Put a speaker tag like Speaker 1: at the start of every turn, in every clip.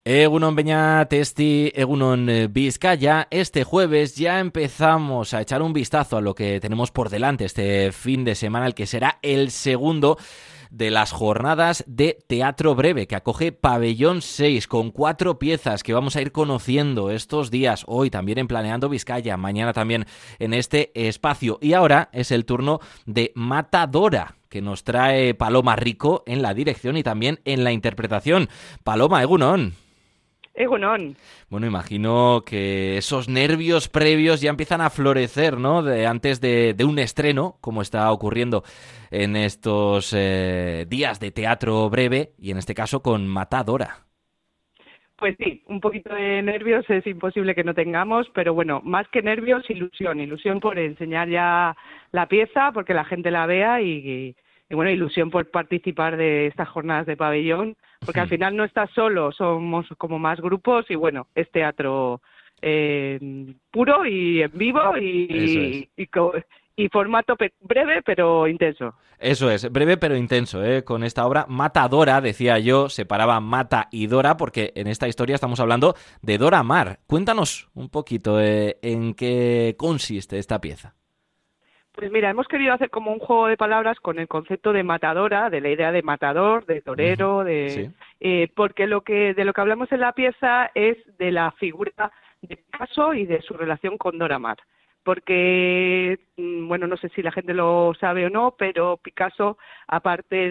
Speaker 1: Egunon Beñat, Egunon Vizcaya. Este jueves ya empezamos a echar un vistazo a lo que tenemos por delante este fin de semana, el que será el segundo de las jornadas de teatro breve que acoge Pabellón 6 con 4 piezas que vamos a ir conociendo estos días, hoy también en Planeando Vizcaya, mañana también en este espacio. Y ahora es el turno de Matadora, que nos trae Paloma Rico en la dirección y también en la interpretación. Paloma, Egunon.
Speaker 2: Egunon.
Speaker 1: Bueno, imagino que esos nervios previos ya empiezan a florecer, ¿no? Antes de un estreno, como está ocurriendo en estos días de teatro breve, y en este caso con Matadora.
Speaker 2: Pues sí, un poquito de nervios es imposible que no tengamos, pero bueno, más que nervios, ilusión. Ilusión por enseñar ya la pieza, porque la gente la vea y bueno, ilusión por participar de estas jornadas de pabellón, porque al final no estás solo, somos como más grupos y bueno, es teatro puro y en vivo
Speaker 1: Eso es.
Speaker 2: y formato breve pero intenso.
Speaker 1: Eso es, breve pero intenso, ¿eh? Con esta obra Matadora, decía yo, separaba Mata y Dora, porque en esta historia estamos hablando de Dora Maar. Cuéntanos un poquito en qué consiste esta pieza.
Speaker 2: Pues mira, hemos querido hacer como un juego de palabras con el concepto de matadora, de la idea de matador, de
Speaker 1: Ujú.
Speaker 2: torero,
Speaker 1: Sí.
Speaker 2: porque de lo que hablamos en la pieza es de la figura de Picasso y de su relación con Dora Maar. Porque, bueno, no sé si la gente lo sabe o no, pero Picasso, aparte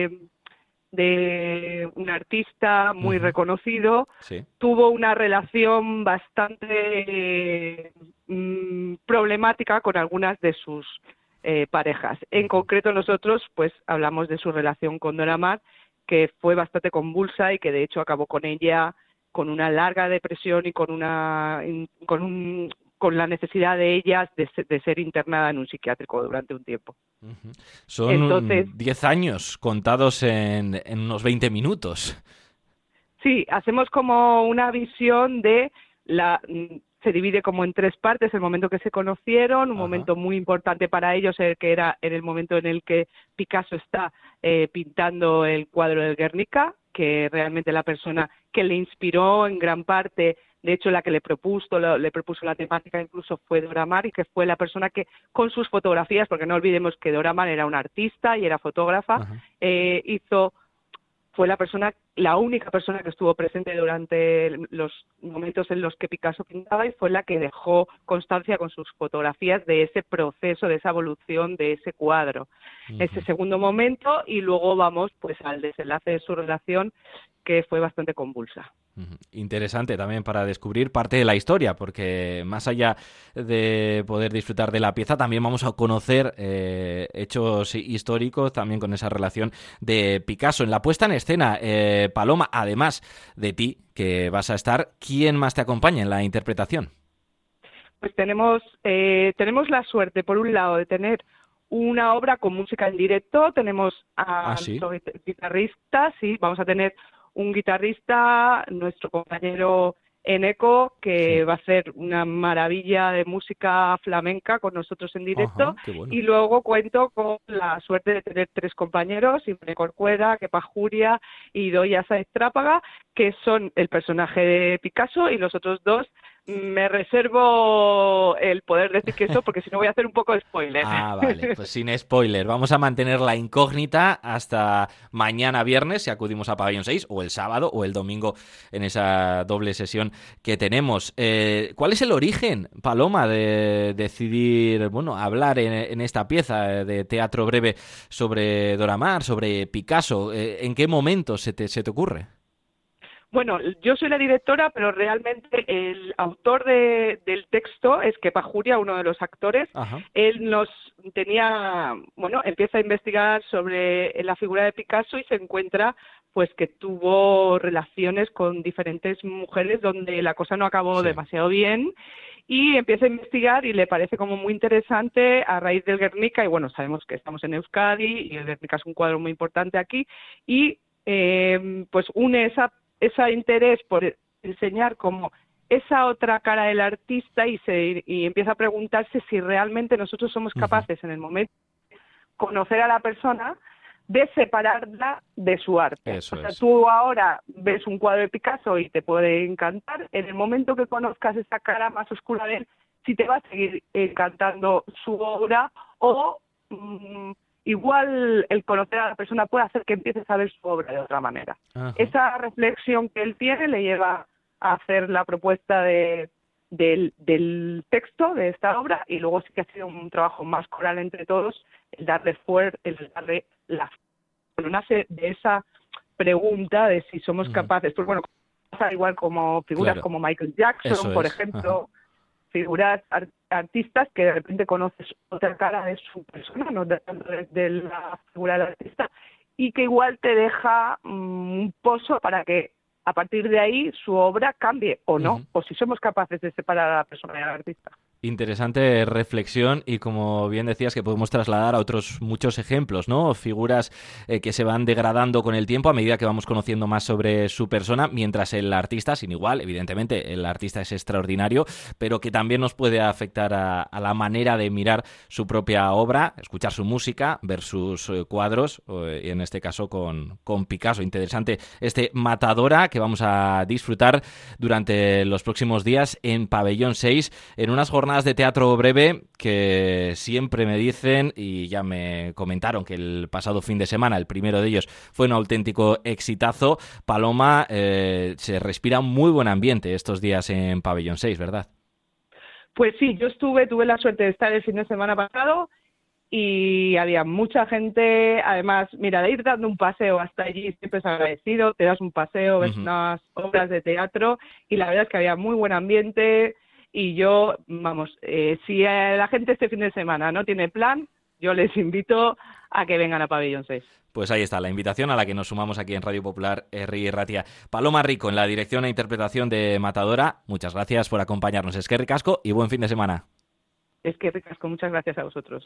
Speaker 2: de un artista muy
Speaker 1: Ujú.
Speaker 2: reconocido,
Speaker 1: Sí.
Speaker 2: tuvo una relación bastante problemática con algunas de sus parejas. En
Speaker 1: Ujú.
Speaker 2: concreto nosotros pues hablamos de su relación con Dora Maar, que fue bastante convulsa y que de hecho acabó con ella con una larga depresión y con la necesidad de ellas de ser internada en un psiquiátrico durante un tiempo.
Speaker 1: Ujú. Son
Speaker 2: Entonces,
Speaker 1: 10 años contados en unos 20 minutos.
Speaker 2: sí, hacemos como una visión de se divide como en tres partes, el momento que se conocieron, un
Speaker 1: Ajá.
Speaker 2: momento muy importante para ellos, el que era en el momento en el que Picasso está pintando el cuadro del Guernica, que realmente la persona que le inspiró en gran parte, de hecho la que le propuso la temática incluso fue Dora Maar, y que fue la persona que con sus fotografías, porque no olvidemos que Dora Maar era una artista y era fotógrafa,
Speaker 1: Ajá.
Speaker 2: hizo fue la única persona que estuvo presente durante los momentos en los que Picasso pintaba y fue la que dejó constancia con sus fotografías de ese proceso, de esa evolución de ese cuadro. Ese
Speaker 1: Ujú.
Speaker 2: segundo momento y luego vamos pues al desenlace de su relación que fue bastante convulsa.
Speaker 1: Ujú. Interesante también para descubrir parte de la historia, porque más allá de poder disfrutar de la pieza, también vamos a conocer hechos históricos también con esa relación de Picasso. En la puesta en escena, Paloma, además de ti, que vas a estar, ¿quién más te acompaña en la interpretación?
Speaker 2: Pues tenemos la suerte, por un lado, de tener una obra con música en directo. Tenemos
Speaker 1: Ah,
Speaker 2: a
Speaker 1: sí.
Speaker 2: nuestro guitarrista, sí, vamos a tener un guitarrista, nuestro compañero Eneco,
Speaker 1: Sí.
Speaker 2: que va a hacer una maravilla de música flamenca con nosotros en directo.
Speaker 1: Ajá, qué bueno.
Speaker 2: Y luego cuento con la suerte de tener tres compañeros, Imre Corcuera, Kepa Juria y Doya Sáez Trápaga, que son el personaje de Picasso, y los otros dos me reservo el poder decir que eso porque si no voy a hacer un poco de spoiler.
Speaker 1: Ah, vale, pues sin spoiler. Vamos a mantener la incógnita hasta mañana viernes, si acudimos a Pabellón 6, o el sábado o el domingo en esa doble sesión que tenemos. ¿Cuál es el origen, Paloma, de decidir, bueno, hablar en esta pieza de teatro breve sobre Dora Maar, sobre Picasso? ¿En qué momento se te ocurre?
Speaker 2: Bueno, yo soy la directora, pero realmente el autor del texto es Kepa Juria, uno de los actores.
Speaker 1: Ajá.
Speaker 2: Él empieza a investigar sobre la figura de Picasso y se encuentra pues que tuvo relaciones con diferentes mujeres donde la cosa no acabó
Speaker 1: Sí.
Speaker 2: demasiado bien, y empieza a investigar y le parece como muy interesante a raíz del Guernica. Y bueno, sabemos que estamos en Euskadi y el Guernica es un cuadro muy importante aquí, y pues une ese interés por enseñar como esa otra cara del artista, y empieza a preguntarse si realmente nosotros somos
Speaker 1: Ujú.
Speaker 2: capaces en el momento de conocer a la persona de separarla de su arte.
Speaker 1: Eso
Speaker 2: o sea,
Speaker 1: es.
Speaker 2: tú ahora ves un cuadro de Picasso y te puede encantar, en el momento que conozcas esa cara más oscura de él, si te va a seguir encantando su obra o igual el conocer a la persona puede hacer que empieces a ver su obra de otra manera.
Speaker 1: Ajá.
Speaker 2: Esa reflexión que él tiene le lleva a hacer la propuesta del texto de esta obra, y luego sí que ha sido un trabajo más coral entre todos, el darle la nace de esa pregunta de si somos capaces, pues bueno, pasa igual como figuras
Speaker 1: Claro.
Speaker 2: como Michael Jackson,
Speaker 1: Eso
Speaker 2: por
Speaker 1: es.
Speaker 2: ejemplo, figuras artistas que de repente conoces otra cara de su persona, no tanto de la figura del artista, y que igual te deja un pozo para que a partir de ahí su obra cambie o no, o si somos capaces de separar a la persona y al artista.
Speaker 1: Interesante reflexión, y como bien decías, que podemos trasladar a otros muchos ejemplos, ¿no? Figuras que se van degradando con el tiempo a medida que vamos conociendo más sobre su persona, mientras el artista, sin igual, evidentemente el artista es extraordinario, pero que también nos puede afectar a la manera de mirar su propia obra, escuchar su música, ver sus cuadros, y en este caso con Picasso. Interesante este Matadora que vamos a disfrutar durante los próximos días en Pabellón 6, en unas jornadas de teatro breve que siempre me dicen, y ya me comentaron que el pasado fin de semana, el primero de ellos, fue un auténtico exitazo. Paloma, se respira un muy buen ambiente estos días en Pabellón 6, ¿verdad?
Speaker 2: Pues sí, yo tuve la suerte de estar el fin de semana pasado y había mucha gente. Además, mira, de ir dando un paseo hasta allí siempre es agradecido, te das un paseo, ves unas obras de teatro, y la verdad es que había muy buen ambiente. Y yo, vamos, si la gente este fin de semana no tiene plan, yo les invito a que vengan a Pabellón 6.
Speaker 1: Pues ahí está la invitación a la que nos sumamos aquí en Radio Popular, Herri Ratia. Paloma Rico en la dirección e interpretación de Matadora. Muchas gracias por acompañarnos. Eskerrik asko y buen fin de semana.
Speaker 2: Eskerrik asko, muchas gracias a vosotros.